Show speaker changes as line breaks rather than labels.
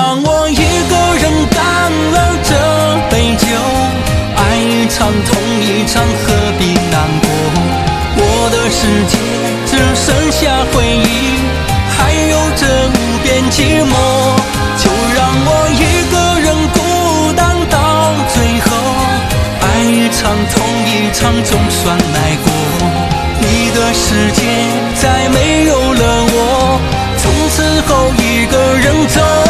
让我一个人干了这杯酒。爱一场痛一场，何必难过？我的世界只剩下回忆，还有这无边寂寞。就让我一个人孤单到最后，爱一场痛一场，总算来过。你的世界再没有了我，从此后一个人走。